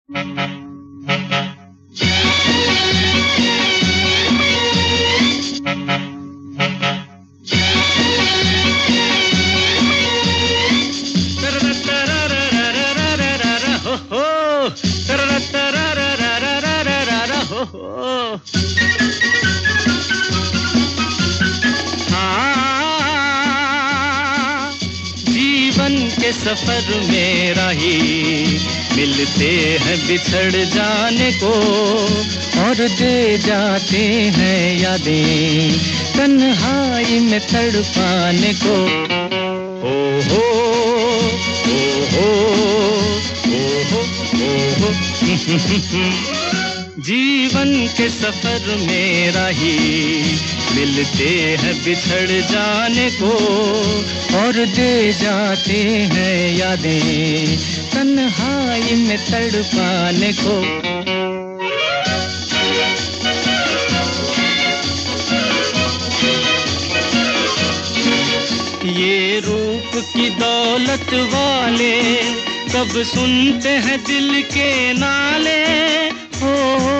के सफर में राही मिलते हैं बिछड़ जाने को और दे जाते हैं यादें तन्हाई में तड़पाने को। ओ हो ओ हो ओ हो जीवन के सफर में राही मिलते हैं बिछड़ जाने को और दे जाते हैं यादें तन्हाई में तड़पाने को। ये रूप की दौलत वाले कब सुनते हैं दिल के नाले। हो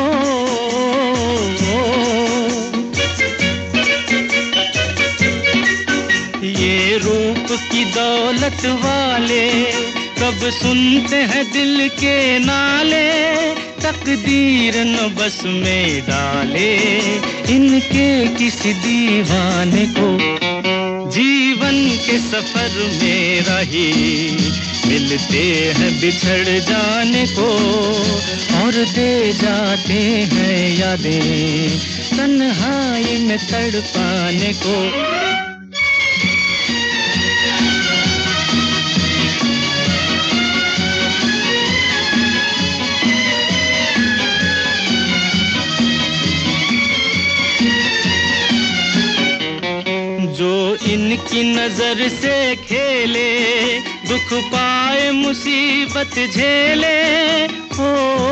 ये रूप की दौलत वाले कब सुनते हैं दिल के नाले। तकदीर न बस में डाले इनके किसी दीवाने को। जीवन के सफर में राही मिलते हैं बिछड़ जाने को और दे जाते हैं यादें तन्हाई में तड़पाने को। जो इनकी नजर से खेले दुख पाए मुसीबत झेले। हो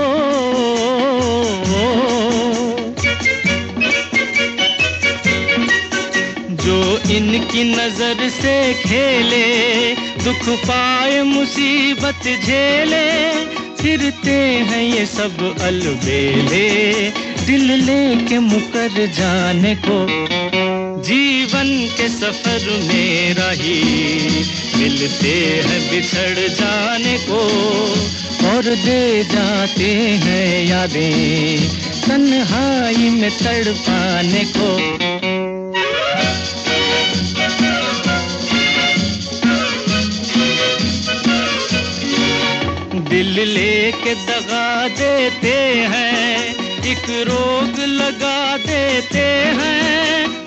जो इनकी नजर से खेले दुख पाए मुसीबत झेले। फिरते हैं ये सब अलबेले दिल लेके मुकर जाने को। जीवन के सफर में राही मिलते हैं बिछड़ जाने को और दे जाते हैं यादें तन्हाई में तड़पाने को। दिल लेके दगा देते हैं एक रोग लगा देते हैं।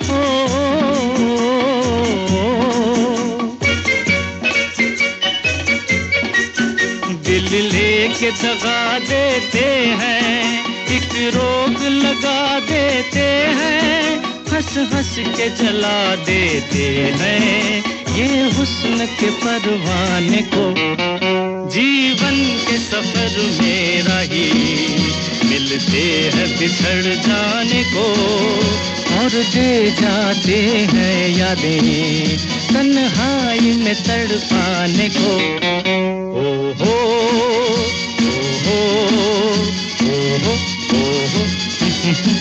दिल लेके दगा देते हैं एक रोग लगा देते हैं। हंस हंस के जला देते हैं ये हुस्न के परवाने को। जीवन के सफर में राही मिलते हैं बिछड़ जाने को और दे जाते हैं यादें तन्हाई में तड़पाने को। ओ हो ओ हो ओ हो ओ हो